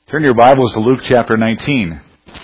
Turn your Bibles to Luke chapter 19.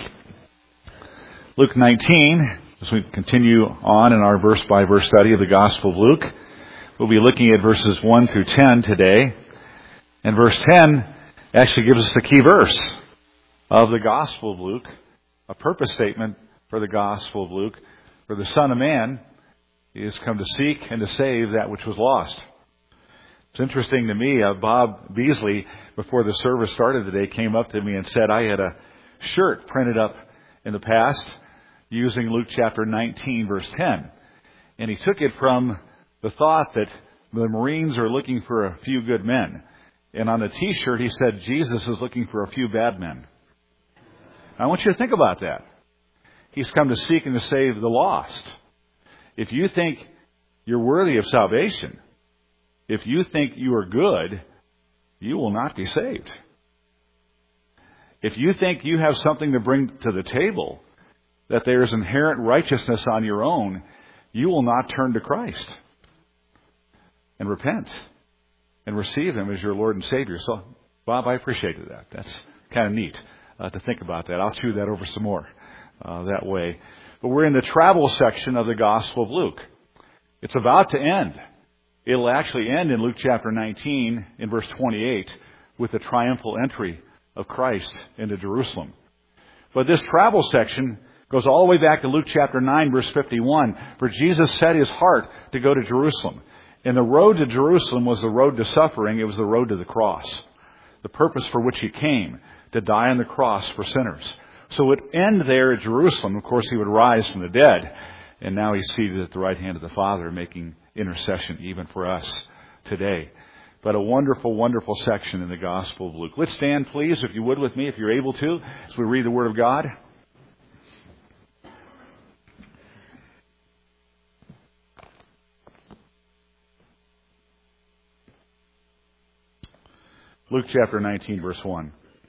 Luke 19, as we continue on in our verse-by-verse study of the Gospel of Luke, we'll be looking at verses 1 through 10 today. And verse 10 actually gives us the key verse of the Gospel of Luke, a purpose statement for the Gospel of Luke. For the Son of Man is come to seek and to save that which was lost. It's interesting to me, Bob Beasley, before the service started today, came up to me and said I had a shirt printed up in the past using Luke chapter 19, verse 10. And he took it from the thought that the Marines are looking for a few good men. And on the t-shirt he said, Jesus is looking for a few bad men. I want you to think about that. He's come to seek and to save the lost. If you think you're worthy of salvation, if you think you are good, you will not be saved. If you think you have something to bring to the table, that there is inherent righteousness on your own, you will not turn to Christ and repent and receive Him as your Lord and Savior. So, Bob, I appreciated that. That's kind of neat to think about that. I'll chew that over some more that way. But we're in the travel section of the Gospel of Luke. It's about to end. It'll actually end in Luke chapter 19 in verse 28 with the triumphal entry of Christ into Jerusalem. But this travel section goes all the way back to Luke chapter 9 verse 51, for Jesus set His heart to go to Jerusalem. And the road to Jerusalem was the road to suffering. It was the road to the cross. The purpose for which He came, to die on the cross for sinners. So it would end there at Jerusalem. Of course, He would rise from the dead. And now He's seated at the right hand of the Father, making intercession even for us today. But a wonderful, wonderful section in the Gospel of Luke. Let's stand, please, if you would, with me, if you're able to, as we read the Word of God. Luke chapter 19, verse 1.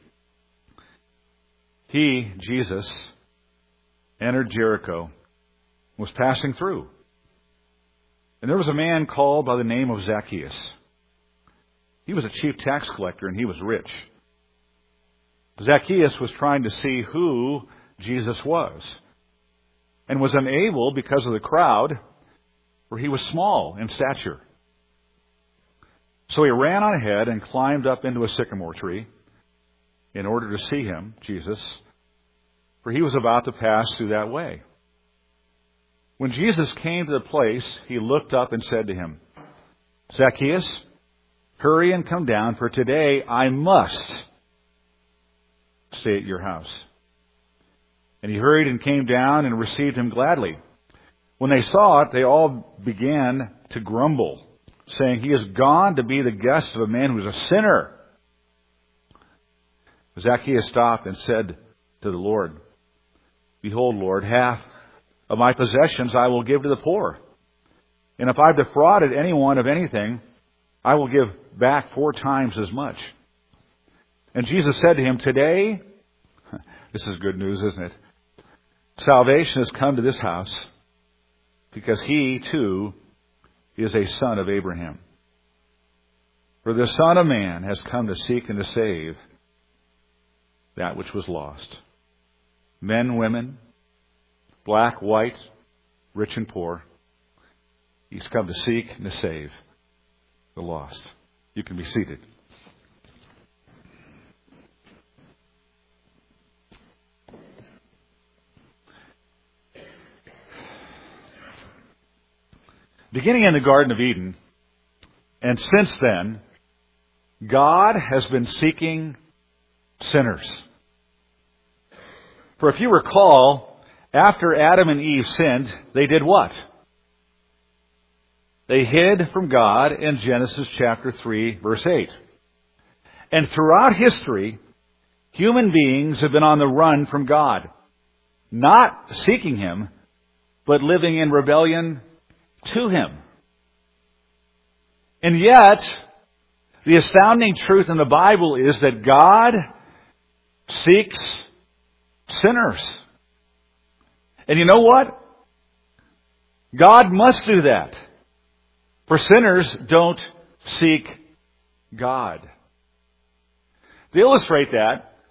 He, Jesus, entered Jericho, was passing through. And there was a man called by the name of Zacchaeus. He was a chief tax collector and he was rich. Zacchaeus was trying to see who Jesus was and was unable because of the crowd, for he was small in stature. So he ran on ahead and climbed up into a sycamore tree in order to see Him, Jesus, for he was about to pass through that way. When Jesus came to the place, He looked up and said to him, Zacchaeus, hurry and come down, for today I must stay at your house. And he hurried and came down and received him gladly. When they saw it, they all began to grumble, saying, He is gone to be the guest of a man who is a sinner. Zacchaeus stopped and said to the Lord, Behold, Lord, half of my possessions I will give to the poor. And if I've defrauded anyone of anything, I will give back 4 times as much. And Jesus said to him, Today, this is good news, isn't it? Salvation has come to this house, because he, too, is a son of Abraham. For the Son of Man has come to seek and to save that which was lost. Men, women, black, white, rich and poor. He's come to seek and to save the lost. You can be seated. Beginning in the Garden of Eden, and since then, God has been seeking sinners. For if you recall, after Adam and Eve sinned, they did what? They hid from God in Genesis chapter 3, verse 8. And throughout history, human beings have been on the run from God, not seeking Him, but living in rebellion to Him. And yet, the astounding truth in the Bible is that God seeks sinners. And you know what? God must do that. For sinners don't seek God. To illustrate that,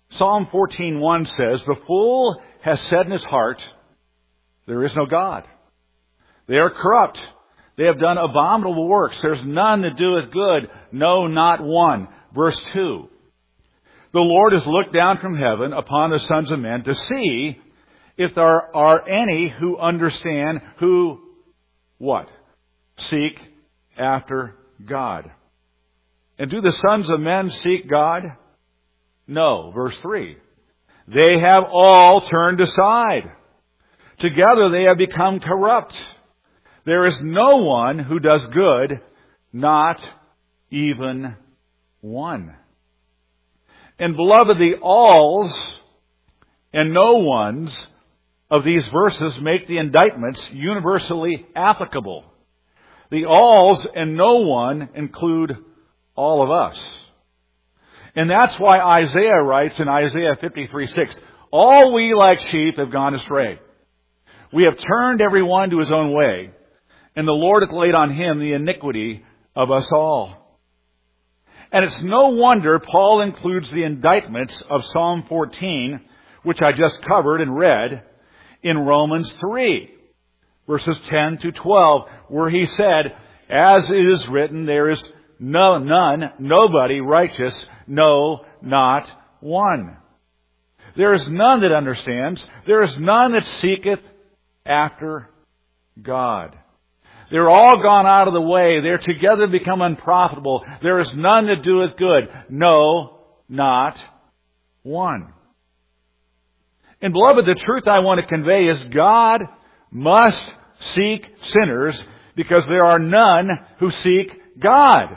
Psalm 14:1 says, "The fool has said in his heart, there is no God. They are corrupt. They have done abominable works. There's none that doeth good, no, not one." Verse 2. "The Lord has looked down from heaven upon the sons of men to see if there are any who understand, who," what? "Seek after God." And do the sons of men seek God? No. Verse 3. "They have all turned aside. Together they have become corrupt. There is no one who does good, not even one." And beloved, the alls and no ones of these verses make the indictments universally applicable. The alls and no one include all of us. And that's why Isaiah writes in Isaiah 53:6, "All we like sheep have gone astray. We have turned every one to his own way, and the Lord hath laid on him the iniquity of us all." And it's no wonder Paul includes the indictments of Psalm 14, which I just covered and read, in Romans 3, verses 10 to 12, where he said, "As it is written, there is nobody righteous, no, not one. There is none that understands. There is none that seeketh after God. They're all gone out of the way. They're together become unprofitable. There is none that doeth good. No, not one." And beloved, the truth I want to convey is God must seek sinners because there are none who seek God.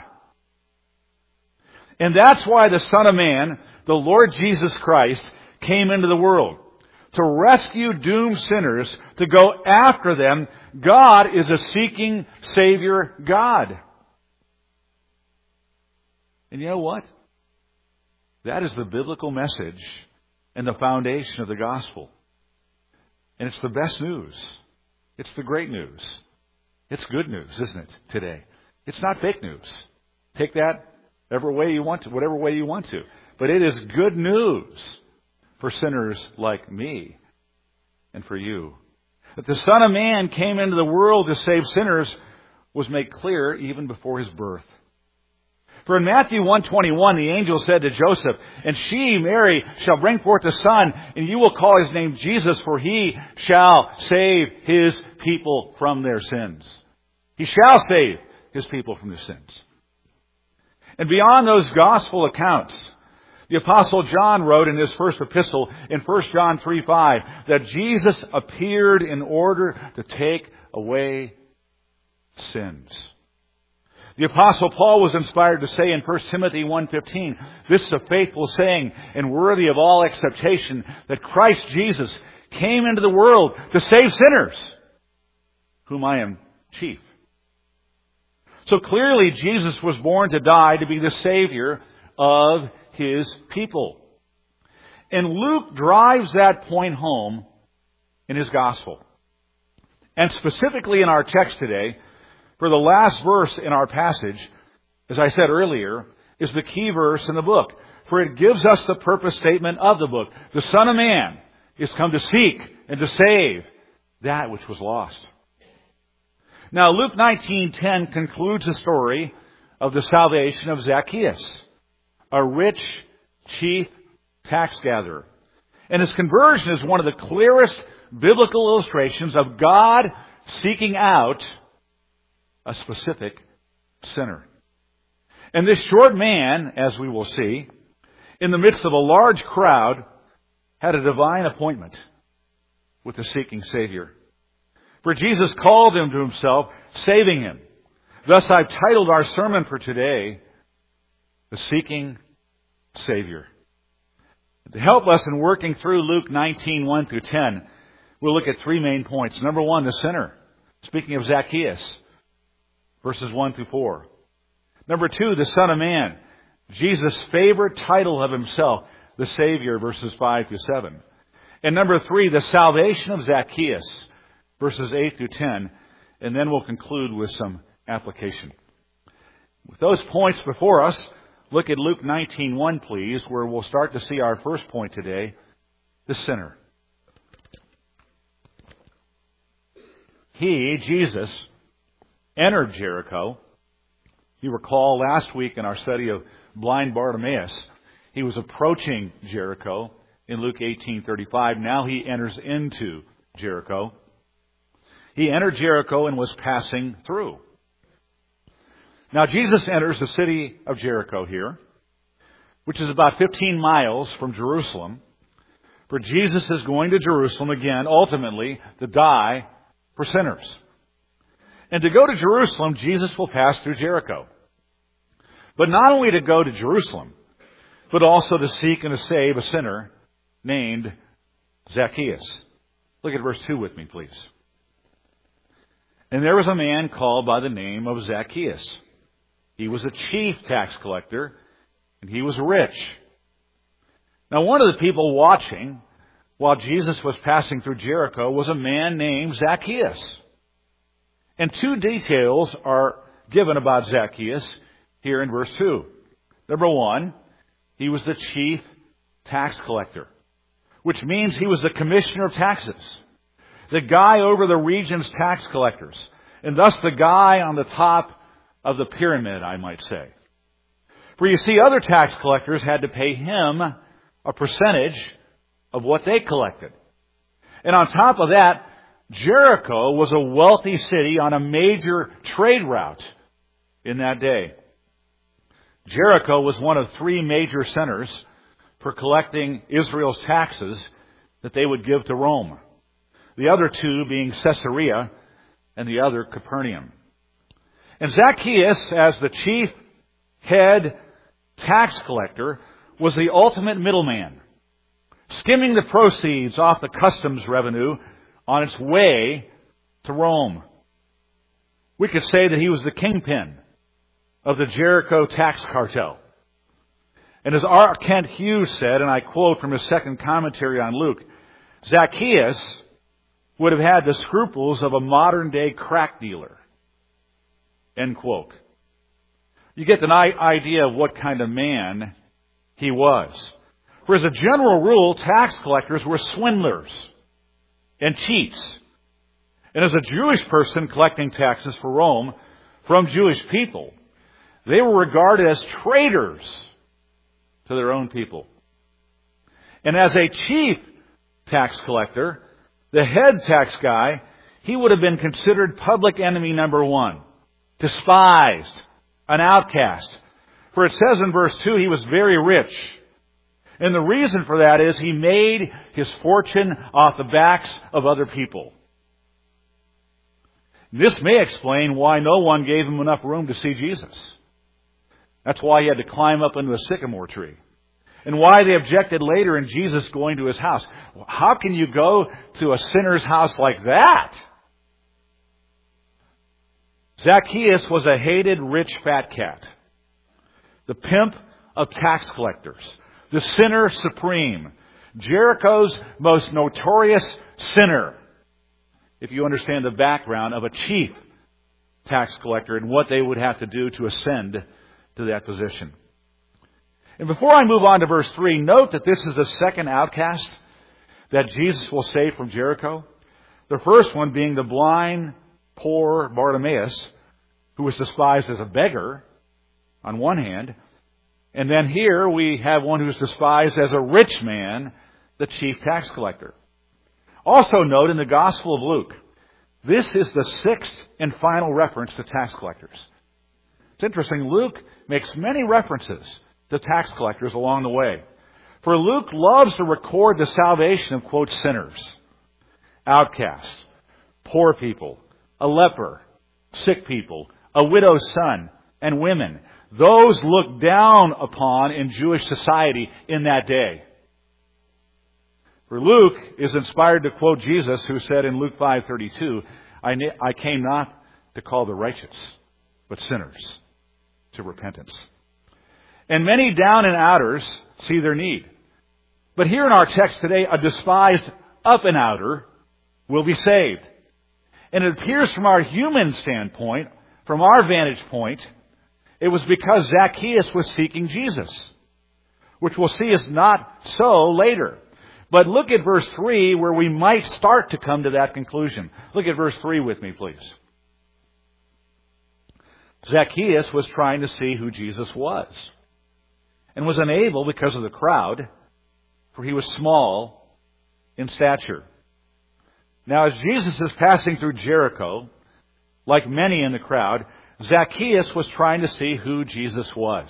And that's why the Son of Man, the Lord Jesus Christ, came into the world. To rescue doomed sinners, to go after them. God is a seeking Savior God. And you know what? That is the biblical message and the foundation of the gospel. And it's the best news. It's the great news. It's good news, isn't it, today? It's not fake news. Take that whatever way you want to. But it is good news for sinners like me and for you. That the Son of Man came into the world to save sinners was made clear even before his birth. For in Matthew 1:21, the angel said to Joseph, "And she, Mary, shall bring forth a son, and you will call his name Jesus, for he shall save his people from their sins." He shall save his people from their sins. And beyond those gospel accounts, the Apostle John wrote in his first epistle in 1 John 3:5 that Jesus appeared in order to take away sins. The Apostle Paul was inspired to say in 1 Timothy 1:15, "This is a faithful saying and worthy of all acceptation, that Christ Jesus came into the world to save sinners, whom I am chief." So clearly Jesus was born to die to be the Savior of his people. And Luke drives that point home in his gospel. And specifically in our text today, for the last verse in our passage, as I said earlier, is the key verse in the book. For it gives us the purpose statement of the book. The Son of Man is come to seek and to save that which was lost. Now Luke 19:10 concludes the story of the salvation of Zacchaeus, a rich chief tax gatherer. And his conversion is one of the clearest biblical illustrations of God seeking out a specific sinner. And this short man, as we will see, in the midst of a large crowd, had a divine appointment with the seeking Savior. For Jesus called him to himself, saving him. Thus I've titled our sermon for today, "The Seeking Savior." To help us in working through Luke 19:1 through 10, we'll look at three main points. Number one, the sinner. Speaking of Zacchaeus, verses 1 through 4. Number two, the Son of Man. Jesus' favorite title of himself, the Savior, verses 5 through 7. And number three, the salvation of Zacchaeus, verses 8 through 10. And then we'll conclude with some application. With those points before us, Look at Luke 19:1, please, where we'll start to see our first point today, the sinner. He, Jesus, entered Jericho. You recall last week in our study of blind Bartimaeus, he was approaching Jericho in Luke 18:35. Now he enters into Jericho. He entered Jericho and was passing through. Now Jesus enters the city of Jericho here, which is about 15 miles from Jerusalem. For Jesus is going to Jerusalem again, ultimately, to die for sinners. And to go to Jerusalem, Jesus will pass through Jericho. But not only to go to Jerusalem, but also to seek and to save a sinner named Zacchaeus. Look at verse 2 with me, please. And there was a man called by the name of Zacchaeus. He was a chief tax collector, and he was rich. Now, one of the people watching while Jesus was passing through Jericho was a man named Zacchaeus. And two details are given about Zacchaeus here in verse 2. Number one, he was the chief tax collector, which means he was the commissioner of taxes, the guy over the region's tax collectors, and thus the guy on the top of the pyramid, I might say. For you see, other tax collectors had to pay him a percentage of what they collected. And on top of that, Jericho was a wealthy city on a major trade route in that day. Jericho was one of three major centers for collecting Israel's taxes that they would give to Rome. The other two being Caesarea and the other Capernaum. And Zacchaeus, as the chief head tax collector, was the ultimate middleman, skimming the proceeds off the customs revenue on its way to Rome. We could say that he was the kingpin of the Jericho tax cartel. And as R. Kent Hughes said, and I quote from his second commentary on Luke, Zacchaeus would have had the scruples of a modern-day crack dealer. End quote. You get the idea of what kind of man he was. For as a general rule, tax collectors were swindlers and cheats. And as a Jewish person collecting taxes for Rome from Jewish people, they were regarded as traitors to their own people. And as a chief tax collector, the head tax guy, he would have been considered public enemy number one, despised, an outcast. For it says in verse 2, he was very rich. And the reason for that is he made his fortune off the backs of other people. This may explain why no one gave him enough room to see Jesus. That's why he had to climb up into a sycamore tree. And why they objected later in Jesus going to his house. How can you go to a sinner's house like that? Zacchaeus was a hated rich fat cat, the pimp of tax collectors, the sinner supreme, Jericho's most notorious sinner, if you understand the background of a chief tax collector and what they would have to do to ascend to that position. And before I move on to verse 3, note that this is the second outcast that Jesus will save from Jericho. The first one being the blind, poor Bartimaeus, who was despised as a beggar on one hand. And then here we have one who's despised as a rich man, the chief tax collector. Also note in the Gospel of Luke, this is the sixth and final reference to tax collectors. It's interesting, Luke makes many references to tax collectors along the way. For Luke loves to record the salvation of, quote, sinners, outcasts, poor people, a leper, sick people, a widow's son, and women. Those looked down upon in Jewish society in that day. For Luke is inspired to quote Jesus, who said in Luke 5:32, I came not to call the righteous, but sinners to repentance. And many down and outers see their need. But here in our text today, a despised up and outer will be saved. And it appears from our human standpoint, from our vantage point, It was because Zacchaeus was seeking Jesus, which we'll see is not so later. But look at verse 3 where we might start to come to that conclusion. Look at verse 3 with me, please. Zacchaeus was trying to see who Jesus was and was unable because of the crowd, for he was small in stature. Now, as Jesus is passing through Jericho, like many in the crowd, Zacchaeus was trying to see who Jesus was.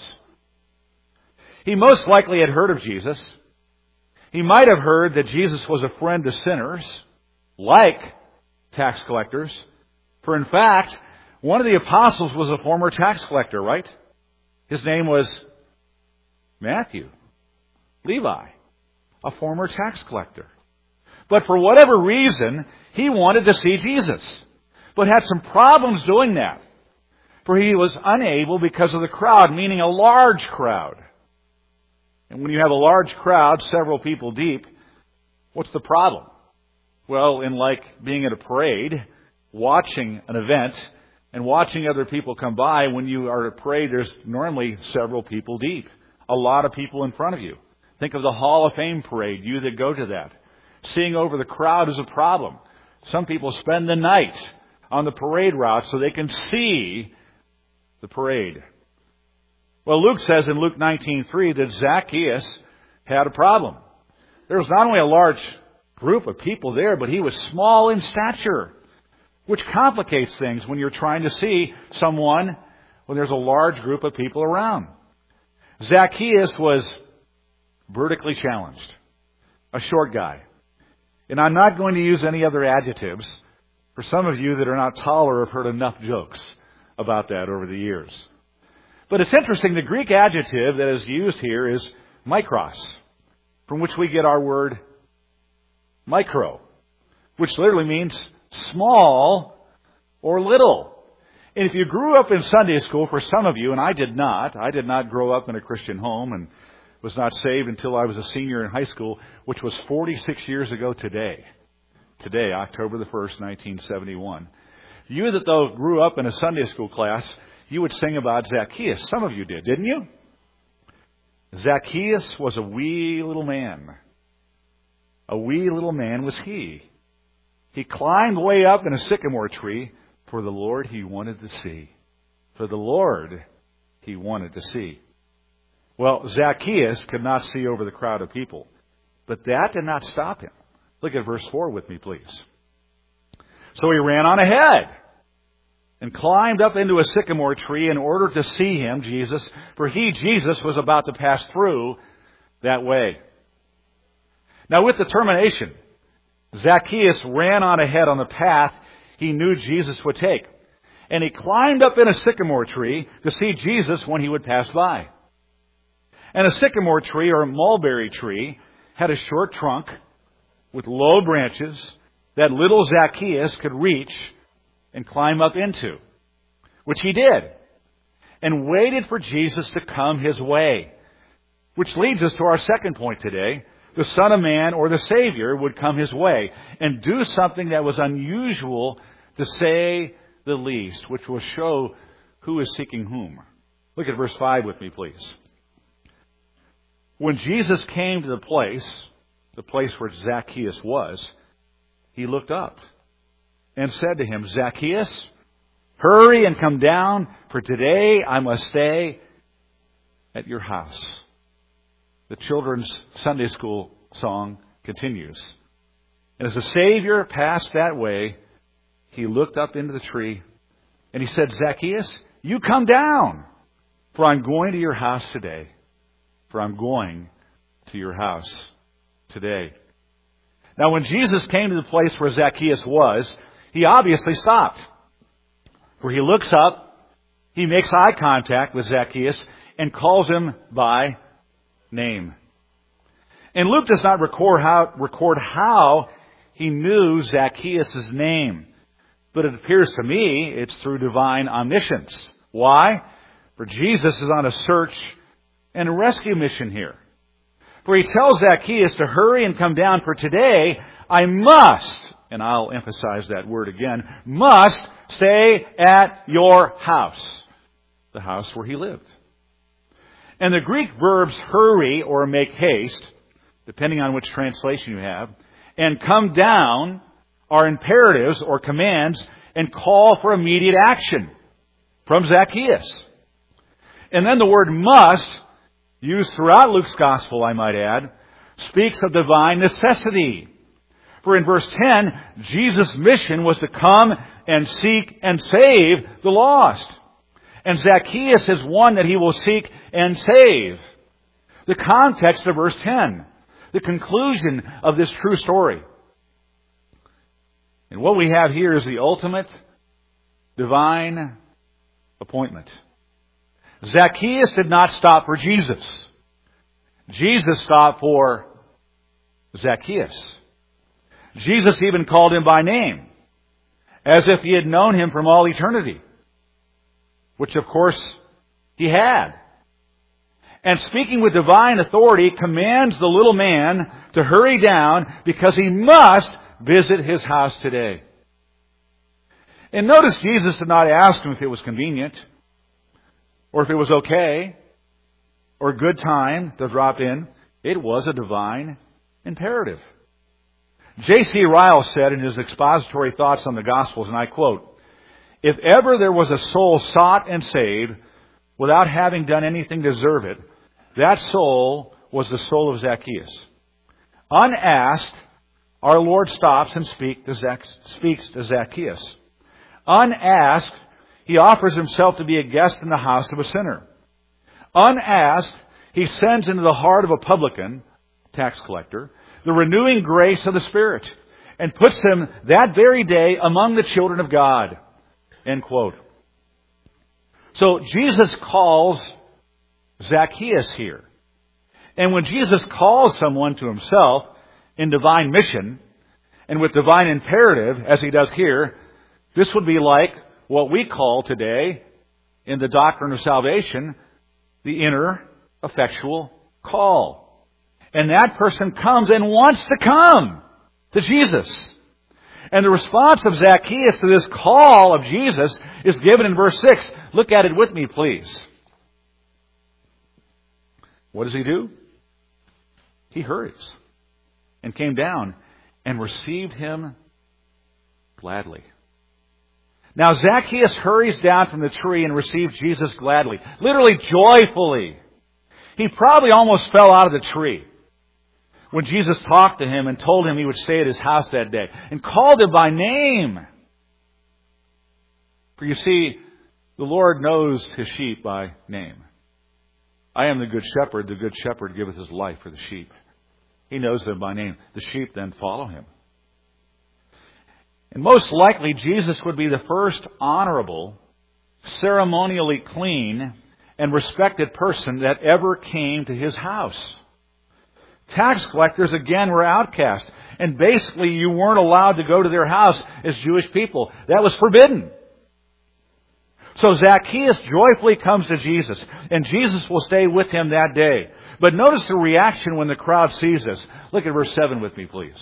He most likely had heard of Jesus. He might have heard that Jesus was a friend to sinners, like tax collectors. For in fact, one of the apostles was a former tax collector, right? His name was Matthew, Levi, a former tax collector. But for whatever reason, he wanted to see Jesus, but had some problems doing that. For he was unable because of the crowd, meaning a large crowd. And when you have a large crowd, several people deep, what's the problem? Well, in like being at a parade, watching an event, and watching other people come by, when you are at a parade, there's normally several people deep. A lot of people in front of you. Think of the Hall of Fame parade, you that go to that. Seeing over the crowd is a problem. Some people spend the night on the parade route so they can see the parade. Well, Luke says in Luke 19:3 that Zacchaeus had a problem. There was not only a large group of people there, but he was small in stature, which complicates things when you're trying to see someone when there's a large group of people around. Zacchaeus was vertically challenged, a short guy. And I'm not going to use any other adjectives. For some of you that are not taller have heard enough jokes about that over the years. But it's interesting, the Greek adjective that is used here is mikros, from which we get our word micro, which literally means small or little. And if you grew up in Sunday school, for some of you, and I did not grow up in a Christian home and was not saved until I was a senior in high school, which was 46 years ago today. Today, October the 1st, 1971. You that though grew up in a Sunday school class, you would sing about Zacchaeus. Some of you did, didn't you? Zacchaeus was a wee little man. A wee little man was he. He climbed way up in a sycamore tree for the Lord he wanted to see. For the Lord he wanted to see. Well, Zacchaeus could not see over the crowd of people. But that did not stop him. Look at verse 4 with me, please. So he ran on ahead and climbed up into a sycamore tree in order to see him, Jesus, for he, Jesus, was about to pass through that way. Now, with determination, Zacchaeus ran on ahead on the path he knew Jesus would take. And he climbed up in a sycamore tree to see Jesus when he would pass by. And a sycamore tree, or a mulberry tree, had a short trunk with low branches that little Zacchaeus could reach and climb up into, which he did, and waited for Jesus to come his way. Which leads us to our second point today. The Son of Man, or the Savior, would come his way and do something that was unusual, to say the least, which will show who is seeking whom. Look at verse 5 with me, please. When Jesus came to the place where Zacchaeus was, he looked up and said to him, Zacchaeus, hurry and come down, for today I must stay at your house. The children's Sunday school song continues. And as the Savior passed that way, he looked up into the tree and he said, Zacchaeus, you come down, for I'm going to your house today. For I'm going to your house today. Now, when Jesus came to the place where Zacchaeus was, he obviously stopped. For he looks up, he makes eye contact with Zacchaeus, and calls him by name. And Luke does not record how he knew Zacchaeus' name. But it appears to me it's through divine omniscience. Why? For Jesus is on a search and a rescue mission here. For he tells Zacchaeus to hurry and come down, for today I must, and I'll emphasize that word again, must stay at your house. the house where he lived. And the Greek verbs hurry or make haste, depending on which translation you have, and come down are imperatives or commands and call for immediate action from Zacchaeus. And then the word must, used throughout Luke's gospel, I might add, speaks of divine necessity. For in verse 10, Jesus' mission was to come and seek and save the lost. And Zacchaeus is one that he will seek and save. The context of verse 10, the conclusion of this true story. And what we have here is the ultimate divine appointment. Zacchaeus did not stop for Jesus. Jesus stopped for Zacchaeus. Jesus even called him by name, as if he had known him from all eternity, which of course he had. And speaking with divine authority, commands the little man to hurry down because he must visit his house today. And notice Jesus did not ask him if it was convenient, or if it was okay, or a good time to drop in. It was a divine imperative. J.C. Ryle said in his expository thoughts on the Gospels, and I quote, "If ever there was a soul sought and saved without having done anything to deserve it, that soul was the soul of Zacchaeus. Unasked, our Lord stops and speaks to Zacchaeus. Unasked, he offers himself to be a guest in the house of a sinner. Unasked, he sends into the heart of a publican, tax collector, the renewing grace of the Spirit, and puts him that very day among the children of God." End quote. So Jesus calls Zacchaeus here. And when Jesus calls someone to himself in divine mission and with divine imperative, as he does here, this would be like what we call today in the doctrine of salvation, the inner effectual call. And that person comes and wants to come to Jesus. And the response of Zacchaeus to this call of Jesus is given in verse 6. Look at it with me, please. What does he do? He hurries and came down and received him gladly. Now Zacchaeus hurries down from the tree and receives Jesus gladly, literally joyfully. He probably almost fell out of the tree when Jesus talked to him and told him he would stay at his house that day and called him by name. For you see, the Lord knows his sheep by name. I am the good shepherd. The good shepherd giveth his life for the sheep. He knows them by name. The sheep then follow him. And most likely, Jesus would be the first honorable, ceremonially clean, and respected person that ever came to his house. Tax collectors, again, were outcast. And basically, you weren't allowed to go to their house as Jewish people. That was forbidden. So Zacchaeus joyfully comes to Jesus, and Jesus will stay with him that day. But notice the reaction when the crowd sees this. Look at verse 7 with me, please.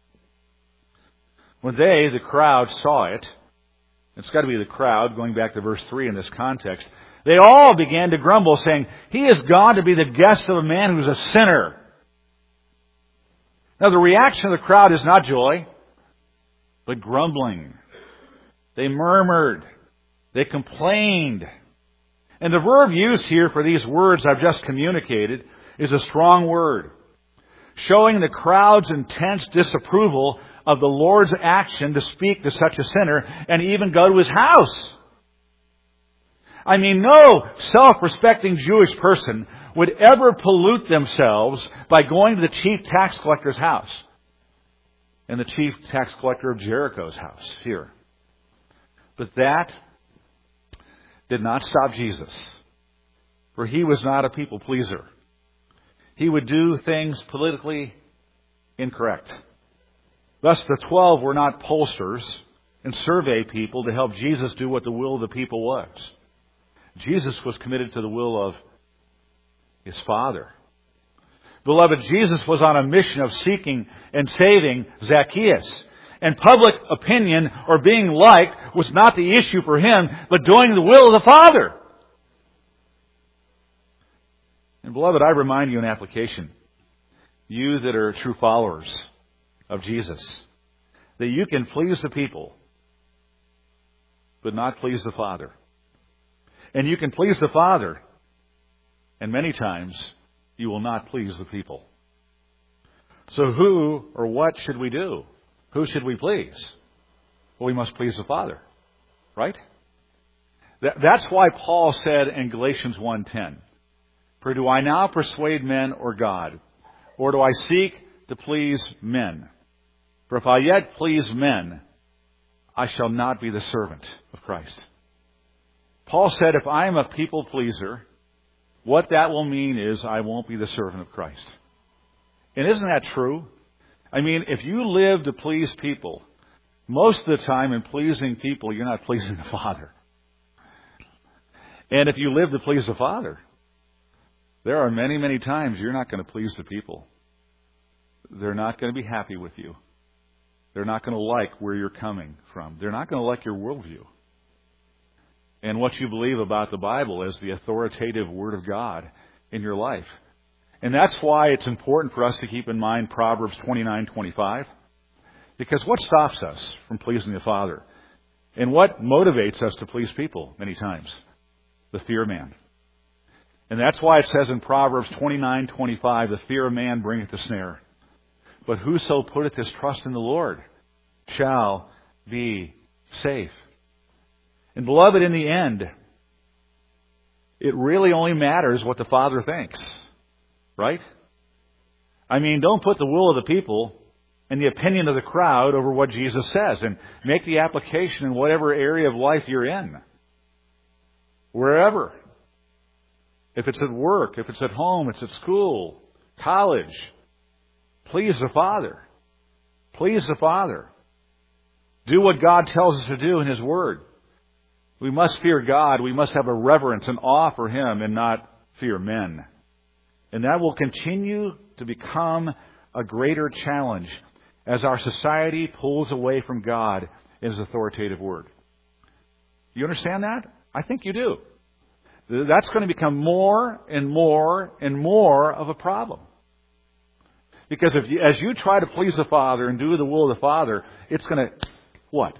When they, the crowd, saw it, it's got to be the crowd, going back to verse 3 in this context, they all began to grumble, saying, "He is gone to be the guest of a man who's a sinner." Now the reaction of the crowd is not joy, but grumbling. They murmured. They complained. And the verb used here for these words I've just communicated is a strong word, showing the crowd's intense disapproval of the Lord's action to speak to such a sinner and even go to his house. I mean, no self-respecting Jewish person would ever pollute themselves by going to the chief tax collector's house and the chief tax collector of Jericho's house here. But that did not stop Jesus, for he was not a people pleaser. He would do things politically incorrect. Thus, the 12 were not pollsters and survey people to help Jesus do what the will of the people was. Jesus was committed to the will of his Father. Beloved, Jesus was on a mission of seeking and saving Zacchaeus. And public opinion or being liked was not the issue for him, but doing the will of the Father. And beloved, I remind you in application, you that are true followers of Jesus, that you can please the people, but not please the Father. And you can please the Father, and many times you will not please the people. So who or what should we do? Who should we please? Well, we must please the Father, right? That's why Paul said in Galatians 1:10, "For do I now persuade men or God? Or do I seek to please men? For if I yet please men, I shall not be the servant of Christ." Paul said, if I am a people pleaser, what that will mean is I won't be the servant of Christ. And isn't that true? I mean, if you live to please people, most of the time in pleasing people, you're not pleasing the Father. And if you live to please the Father, there are many, many times you're not going to please the people. They're not going to be happy with you. They're not going to like where you're coming from. They're not going to like your worldview. And what you believe about the Bible as the authoritative Word of God in your life. And that's why it's important for us to keep in mind Proverbs 29:25. Because what stops us from pleasing the Father? And what motivates us to please people many times? The fear of man. And that's why it says in Proverbs 29:25, the fear of man bringeth a snare. But whoso putteth his trust in the Lord shall be safe. And beloved, in the end, it really only matters what the Father thinks. Right? I mean, don't put the will of the people and the opinion of the crowd over what Jesus says, and make the application in whatever area of life you're in. Wherever. If it's at work, if it's at home, it's at school, college. Please the Father. Please the Father. Do what God tells us to do in His Word. We must fear God. We must have a reverence and awe for Him and not fear men. And that will continue to become a greater challenge as our society pulls away from God in His authoritative Word. You understand that? I think you do. That's going to become more and more and more of a problem. Because as you try to please the Father and do the will of the Father, it's going to, what?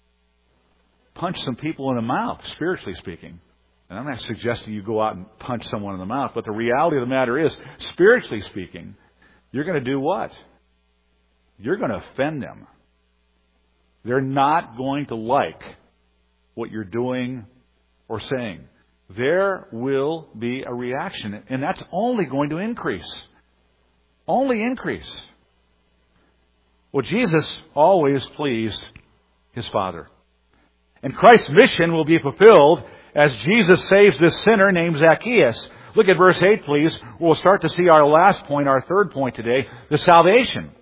Punch some people in the mouth, spiritually speaking. And I'm not suggesting you go out and punch someone in the mouth, but the reality of the matter is, spiritually speaking, you're going to do what? You're going to offend them. They're not going to like what you're doing or saying. There will be a reaction, and that's only going to increase. Only increase. Well, Jesus always pleased His Father. And Christ's mission will be fulfilled as Jesus saves this sinner named Zacchaeus. Look at verse 8, please. We'll start to see our last point, our third point today, the salvation.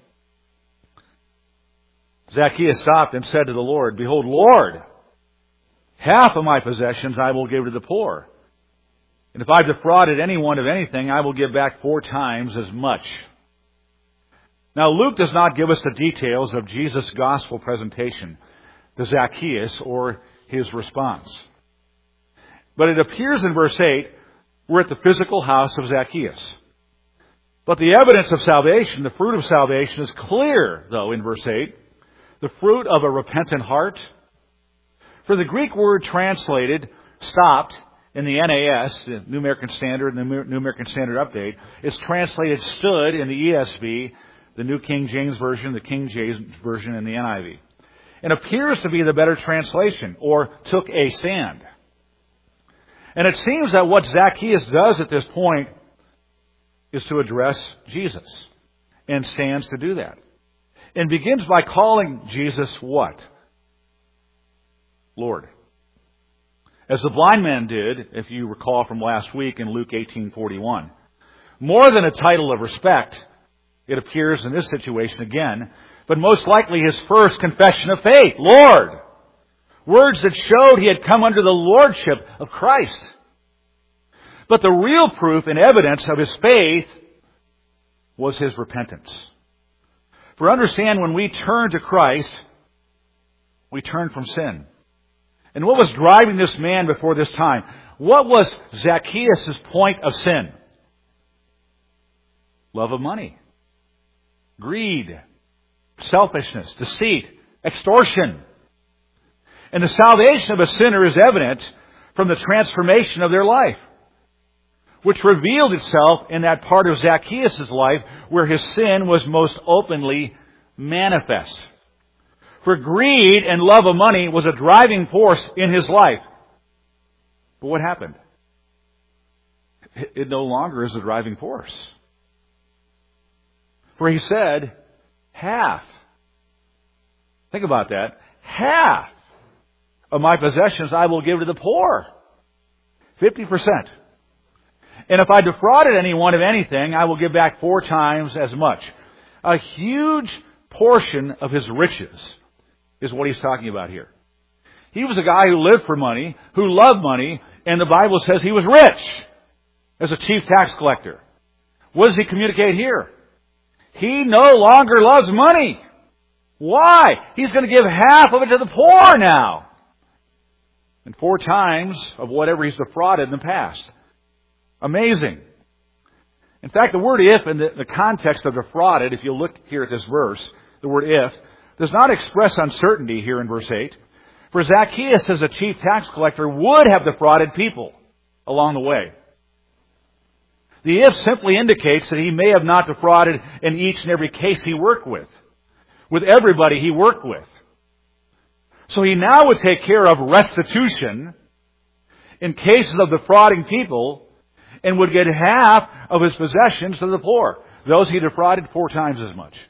Zacchaeus stopped and said to the Lord, "Behold, Lord, half of my possessions I will give to the poor. And if I've defrauded anyone of anything, I will give back 4 times as much." Now, Luke does not give us the details of Jesus' gospel presentation to Zacchaeus or his response. But it appears in verse 8, we're at the physical house of Zacchaeus. But the evidence of salvation, the fruit of salvation, is clear, though, in verse 8. The fruit of a repentant heart. For the Greek word translated, stopped, in the NAS, the New American Standard and the New American Standard Update, is translated stood in the ESV, the New King James Version, the King James Version, and the NIV. It appears to be the better translation, or took a stand. And it seems that what Zacchaeus does at this point is to address Jesus, and stands to do that. And begins by calling Jesus what? Lord. As the blind man did, if you recall from last week in Luke 18:41. More than a title of respect, it appears in this situation again, but most likely his first confession of faith. Lord. Words that showed he had come under the lordship of Christ. But the real proof and evidence of his faith was his repentance. For understand, when we turn to Christ, we turn from sin. And what was driving this man before this time? What was Zacchaeus' point of sin? love of money, greed, selfishness, deceit, extortion. And the salvation of a sinner is evident from the transformation of their life, which revealed itself in that part of Zacchaeus' life where his sin was most openly manifest. For greed and love of money was a driving force in his life. But what happened? It no longer is a driving force. For he said, half. Think about that. Half of my possessions I will give to the poor. 50%. And if I defrauded anyone of anything, I will give back 4 times as much. A huge portion of his riches is what he's talking about here. He was a guy who lived for money, who loved money, and the Bible says he was rich as a chief tax collector. What does he communicate here? He no longer loves money. Why? He's going to give half of it to the poor now. And 4 times of whatever he's defrauded in the past. Amazing. In fact, the word if in the context of defrauded, if you look here at this verse, the word if, does not express uncertainty here in verse 8. For Zacchaeus, as a chief tax collector, would have defrauded people along the way. The if simply indicates that he may have not defrauded in each and every case he worked with everybody he worked with. So he now would take care of restitution in cases of defrauding people and would get half of his possessions to the poor. Those he defrauded 4 times as much.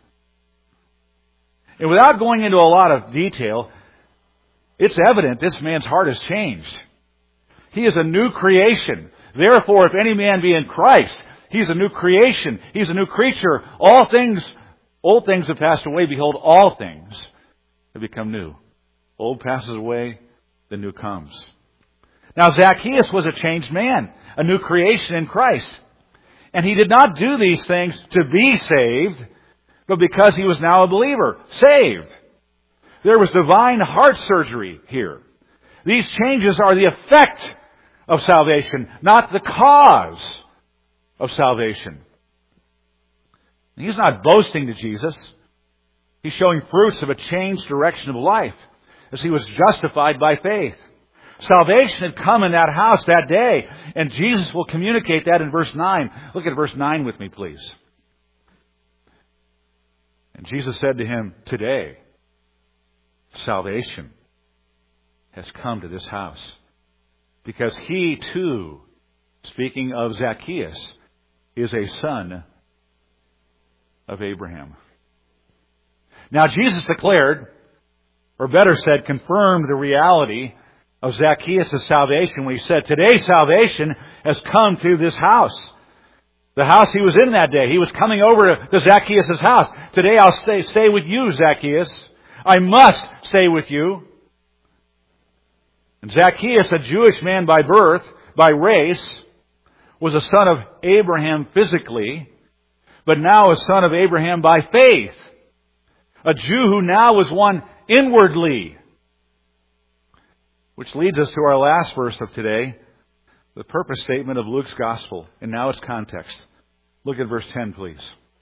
And without going into a lot of detail, it's evident this man's heart has changed. He is a new creation. Therefore, if any man be in Christ, he's a new creation. He's a new creature. Old things have passed away. Behold, all things have become new. Old passes away, the new comes. Now, Zacchaeus was a changed man, a new creation in Christ. And he did not do these things to be saved, but because he was now a believer, saved. There was divine heart surgery here. These changes are the effect of salvation, not the cause of salvation. He's not boasting to Jesus. He's showing fruits of a changed direction of life as he was justified by faith. Salvation had come in that house that day, and Jesus will communicate that in verse 9. Look at verse 9 with me, please. And Jesus said to him, today, salvation has come to this house, because he too, speaking of Zacchaeus, is a son of Abraham. Now Jesus declared, or better said, confirmed the reality of Zacchaeus' salvation when he said, today salvation has come to this house. The house he was in that day. He was coming over to Zacchaeus' house. Today I'll stay with you, Zacchaeus. I must stay with you. And Zacchaeus, a Jewish man by birth, by race, was a son of Abraham physically, but now a son of Abraham by faith. A Jew who now was one inwardly. Which leads us to our last verse of today, the purpose statement of Luke's Gospel, and now its context. Look at verse 10, please.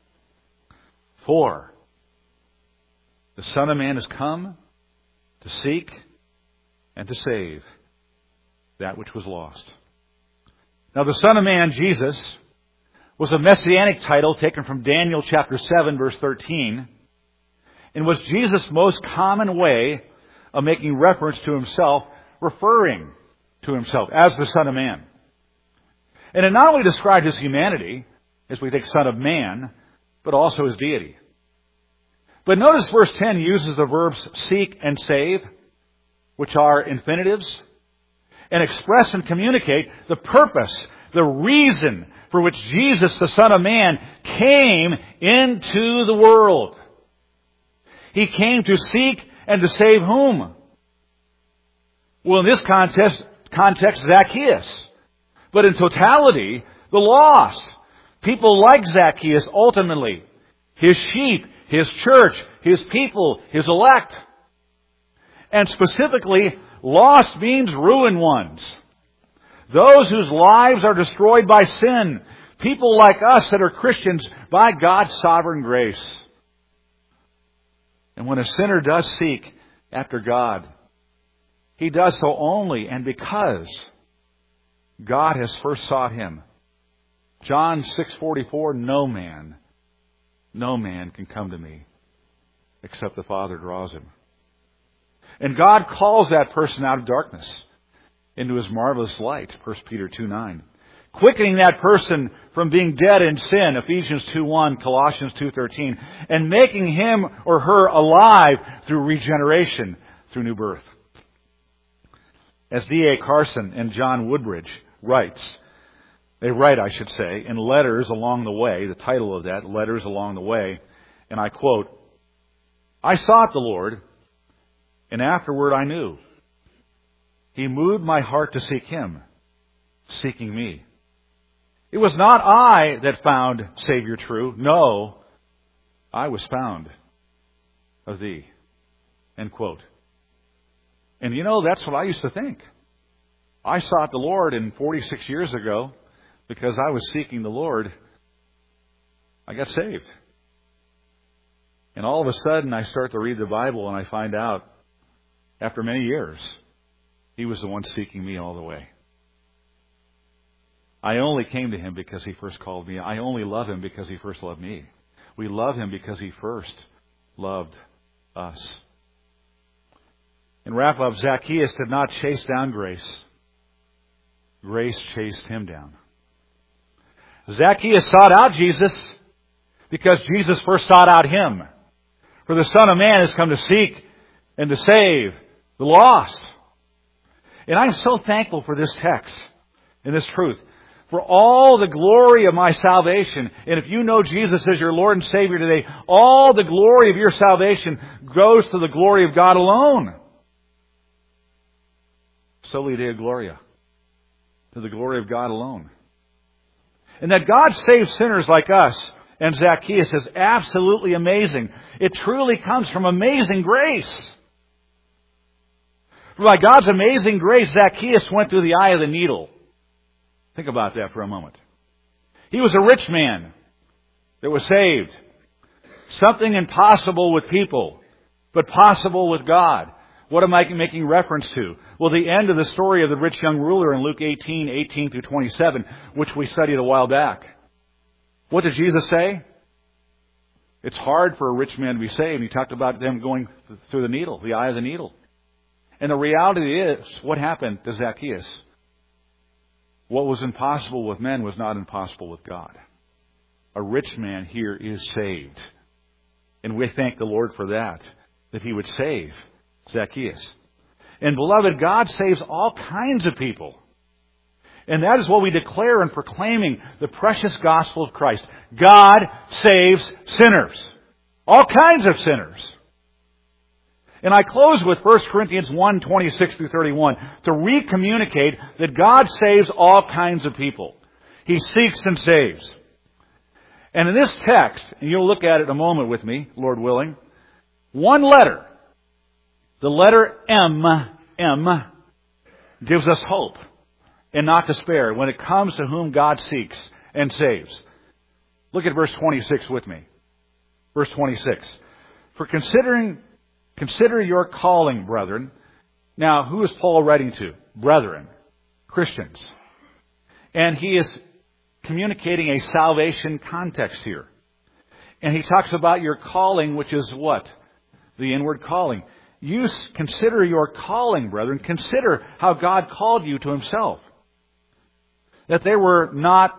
For the Son of Man has come to seek and to save that which was lost. Now the Son of Man, Jesus, was a messianic title taken from Daniel chapter 7, verse 13, and was Jesus' most common way of making reference to himself, referring to himself as the Son of Man. And it not only described his humanity, as we think Son of Man, but also his deity. But notice verse 10 uses the verbs seek and save, which are infinitives, and express and communicate the purpose, the reason for which Jesus, the Son of Man, came into the world. He came to seek and to save whom? Well, in this context, Zacchaeus. But in totality, the lost. People like Zacchaeus, ultimately. His sheep, his church, his people, his elect. And specifically, lost means ruined ones. Those whose lives are destroyed by sin. People like us that are Christians by God's sovereign grace. And when a sinner does seek after God, he does so only and because God has first sought him. John 6:44, no man can come to me except the Father draws him. And God calls that person out of darkness into His marvelous light, 1 Peter 2:9. Quickening that person from being dead in sin, Ephesians 2:1, Colossians 2:13, and making him or her alive through regeneration, through new birth. As D.A. Carson and John Woodbridge write, in Letters Along the Way, the title of that, Letters Along the Way, and I quote, I sought the Lord, and afterward I knew. He moved my heart to seek Him, seeking me. It was not I that found Savior true. No, I was found of Thee. End quote. And you know, that's what I used to think. I sought the Lord, and 46 years ago, because I was seeking the Lord, I got saved. And all of a sudden, I start to read the Bible, and I find out, after many years, He was the one seeking me all the way. I only came to Him because He first called me. I only love Him because He first loved me. We love Him because He first loved us. In wrap-up, Zacchaeus did not chase down grace. Grace chased him down. Zacchaeus sought out Jesus because Jesus first sought out him. For the Son of Man has come to seek and to save the lost. And I'm so thankful for this text and this truth. For all the glory of my salvation, and if you know Jesus as your Lord and Savior today, all the glory of your salvation goes to the glory of God alone. Soli Deo Gloria. To the glory of God alone. And that God saves sinners like us and Zacchaeus is absolutely amazing. It truly comes from amazing grace. For by God's amazing grace, Zacchaeus went through the eye of the needle. Think about that for a moment. He was a rich man that was saved. Something impossible with people, but possible with God. What am I making reference to? Well, the end of the story of the rich young ruler in Luke 18 through 27, which we studied a while back. What did Jesus say? It's hard for a rich man to be saved. He talked about them going through the needle, the eye of the needle. And the reality is, what happened to Zacchaeus? What was impossible with men was not impossible with God. A rich man here is saved. And we thank the Lord for that He would save Zacchaeus. And beloved, God saves all kinds of people. And that is what we declare in proclaiming the precious gospel of Christ. God saves sinners. All kinds of sinners. And I close with 1 Corinthians 1, 26 through 31 to recommunicate that God saves all kinds of people. He seeks and saves. And in this text, and you'll look at it in a moment with me, Lord willing, one letter, the letter M, gives us hope and not despair when it comes to whom God seeks and saves. Look at verse 26 with me. Verse 26. For consider your calling, brethren. Now, who is Paul writing to? Brethren. Christians. And he is communicating a salvation context here. And he talks about your calling, which is what? The inward calling. You consider your calling, brethren. Consider how God called you to Himself. That there were not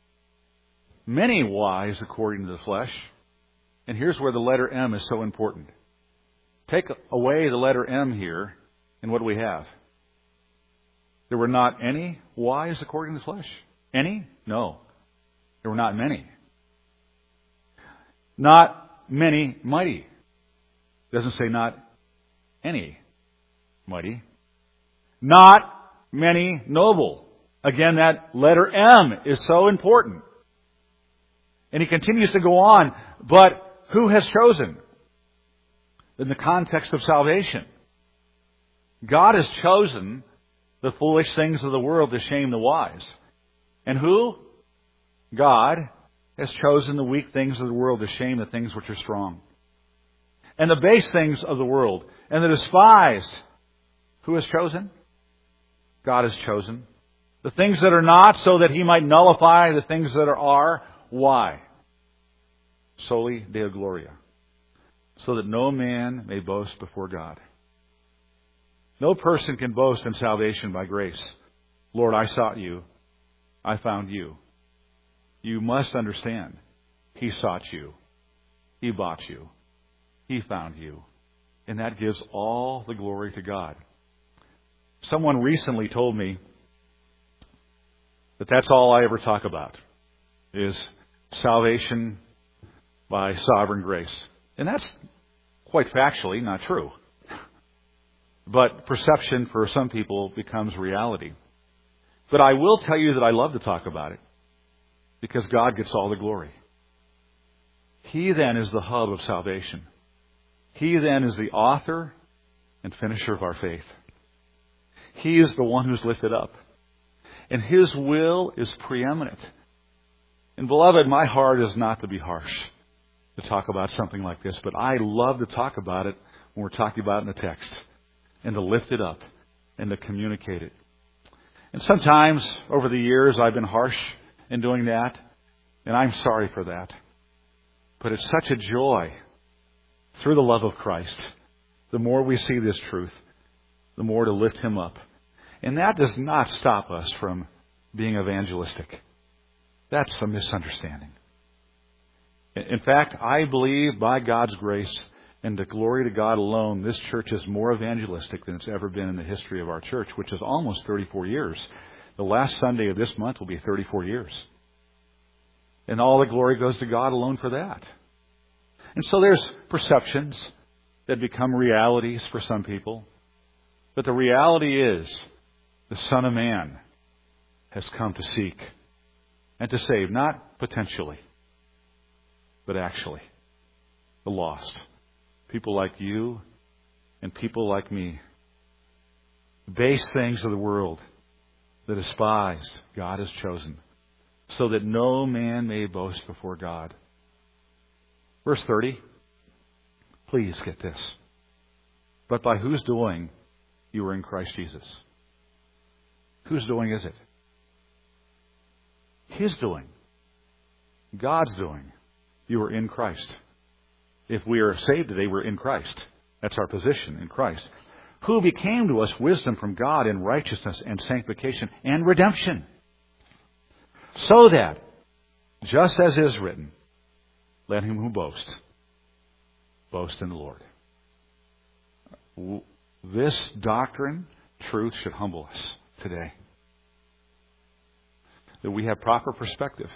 many wise according to the flesh. And here's where the letter M is so important. Take away the letter M here, and what do we have? There were not any wise according to the flesh. Any? No. There were not many. Not many mighty. It doesn't say not any mighty. Not many noble. Again, that letter M is so important. And he continues to go on. But who has chosen? In the context of salvation. God has chosen the foolish things of the world to shame the wise. And who? God has chosen the weak things of the world to shame the things which are strong. And the base things of the world and the despised. Who has chosen? God has chosen. The things that are not, so that He might nullify the things that are. Why? Soli Deo Gloria. So that no man may boast before God. No person can boast in salvation by grace. Lord, I sought you. I found you. You must understand. He sought you. He bought you. He found you. And that gives all the glory to God. Someone recently told me that that's all I ever talk about is salvation by sovereign grace. And that's quite factually not true. But perception for some people becomes reality. But I will tell you that I love to talk about it because God gets all the glory. He then is the hub of salvation. He then is the author and finisher of our faith. He is the one who's lifted up. And His will is preeminent. And beloved, my heart is not to be harsh to talk about something like this, but I love to talk about it when we're talking about it in the text, and to lift it up and to communicate it. And sometimes over the years I've been harsh in doing that, and I'm sorry for that. But it's such a joy through the love of Christ. The more we see this truth, the more to lift Him up. And that does not stop us from being evangelistic. That's a misunderstanding. In fact, I believe by God's grace and the glory to God alone, this church is more evangelistic than it's ever been in the history of our church, which is almost 34 years. The last Sunday of this month will be 34 years. And all the glory goes to God alone for that. And so there's perceptions that become realities for some people. But the reality is, the Son of Man has come to seek and to save, not potentially, but actually, the lost. People like you and people like me. Base things of the world, the despised, God has chosen, so that no man may boast before God. Verse 30, please get this. But by whose doing you are in Christ Jesus? Whose doing is it? His doing. God's doing. You are in Christ. If we are saved today, we're in Christ. That's our position in Christ. Who became to us wisdom from God in righteousness and sanctification and redemption. So that, just as is written, let him who boasts, boast in the Lord. This doctrine, truth, should humble us today. That we have proper perspective.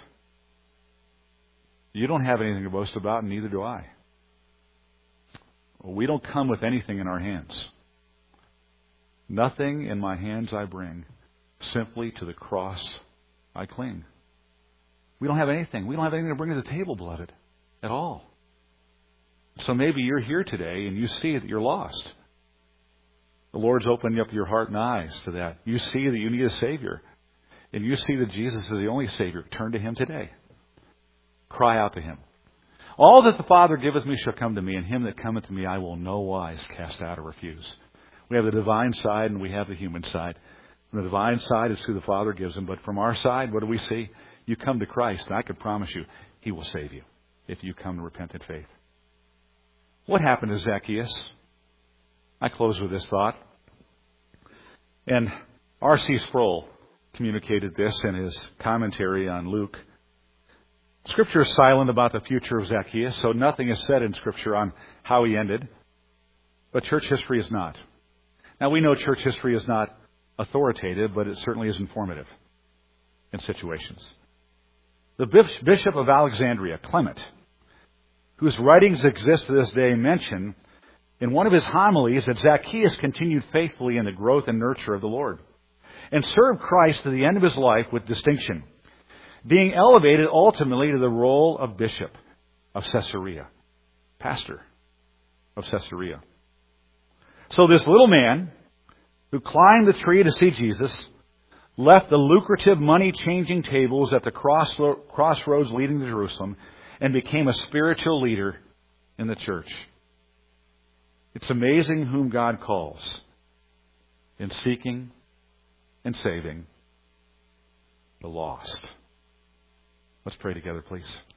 You don't have anything to boast about, and neither do I. We don't come with anything in our hands. Nothing in my hands I bring. Simply to the cross I cling. We don't have anything. We don't have anything to bring to the table, beloved, at all. So maybe you're here today and you see that you're lost. The Lord's opening up your heart and eyes to that. You see that you need a Savior. And you see that Jesus is the only Savior. Turn to Him today. Cry out to Him. All that the Father giveth me shall come to me, and him that cometh to me I will no wise cast out or refuse. We have the divine side and we have the human side. From the divine side is who the Father gives him. But from our side, what do we see? You come to Christ, and I can promise you, He will save you if you come to repentant faith. What happened to Zacchaeus? I close with this thought. And R.C. Sproul communicated this in his commentary on Luke. Scripture is silent about the future of Zacchaeus, so nothing is said in Scripture on how he ended. But church history is not. Now, we know church history is not authoritative, but it certainly is informative in situations. The Bishop of Alexandria, Clement, whose writings exist to this day, mention in one of his homilies that Zacchaeus continued faithfully in the growth and nurture of the Lord and served Christ to the end of his life with distinction, being elevated ultimately to the role of Bishop of Caesarea, pastor of Caesarea. So this little man who climbed the tree to see Jesus, left the lucrative money-changing tables at the crossroads leading to Jerusalem, and became a spiritual leader in the church. It's amazing whom God calls in seeking and saving the lost. Let's pray together, please.